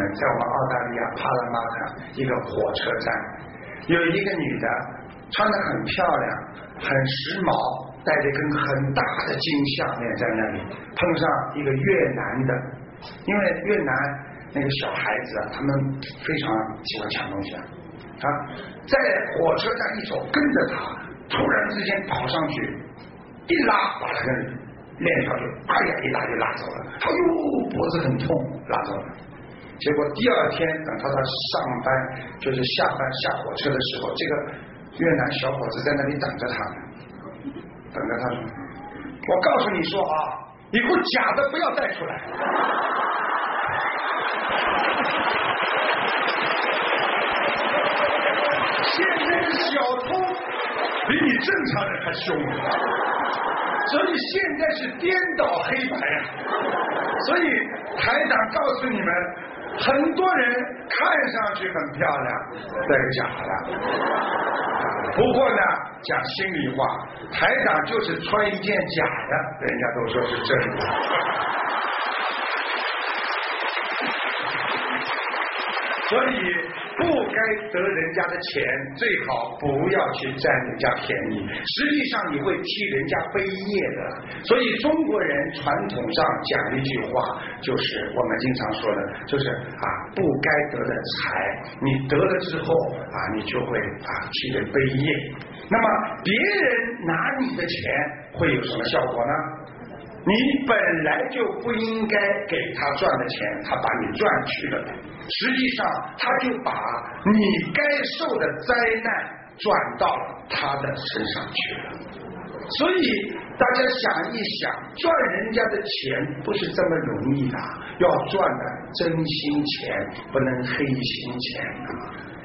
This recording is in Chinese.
在我们澳大利亚帕拉马塔一个火车站，有一个女的穿得很漂亮，很时髦，戴着一根很大的金项链在那里，碰上一个越南的，因为越南那个小孩子啊，他们非常喜欢抢东西啊，在火车站一走，跟着他，突然之间跑上去，一拉把他的链条就一拉就拉走了，哎呦，脖子很痛，拉走了。结果第二天等他上班，就是下班下火车的时候，这个越南小伙子在那里等着他，等着他说：“我告诉你说啊，以后假的不要带出来。”现在的小偷比你正常人还凶，所以现在是颠倒黑白啊！所以台长告诉你们，很多人看上去很漂亮，这个假的。不过呢，讲心里话，台长就是穿一件假的，人家都说是真的。所以不该得人家的钱，最好不要去占人家便宜，实际上你会替人家背业的。所以中国人传统上讲一句话，就是我们经常说的，就是不该得的财，你得了之后你就会替人背业。那么别人拿你的钱会有什么效果呢？你本来就不应该给他赚的钱，他把你赚去了，实际上他就把你该受的灾难转到他的身上去了。所以大家想一想，赚人家的钱不是这么容易的，要赚的真心钱，不能黑心钱。